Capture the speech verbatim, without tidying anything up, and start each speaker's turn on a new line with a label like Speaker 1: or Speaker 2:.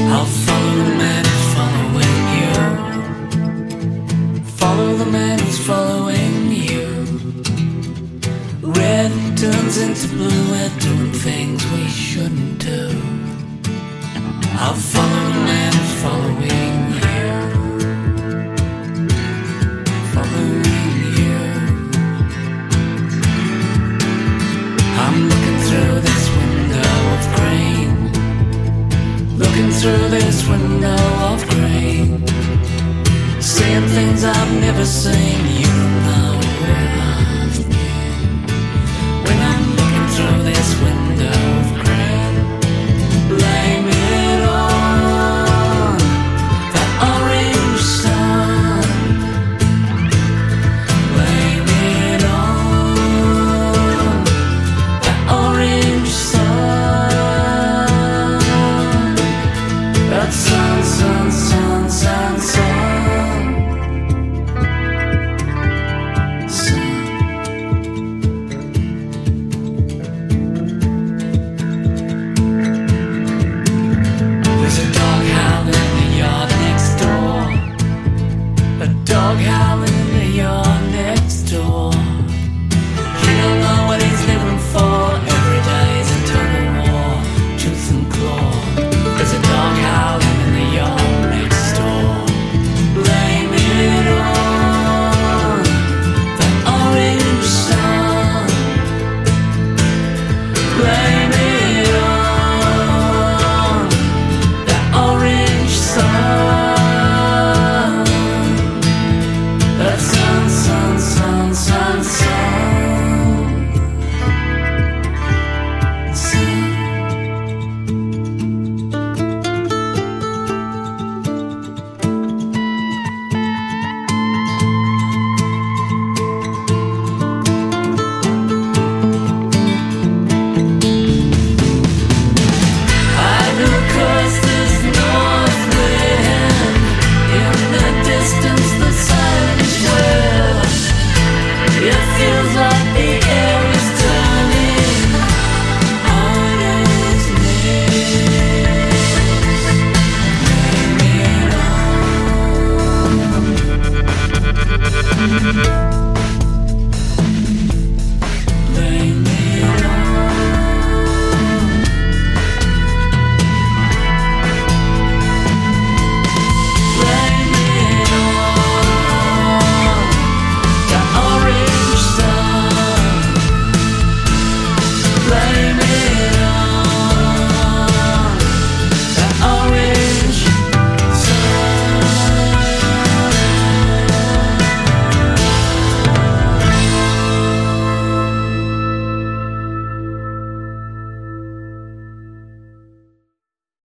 Speaker 1: I'll follow the man who's following you. Follow the man who's following you. Red turns into blue, we're doing things we shouldn't do. I'll follow the man who's following you. Following you. I'm looking through this window of grain. Looking through this window of grain. Seeing things I've never seen. You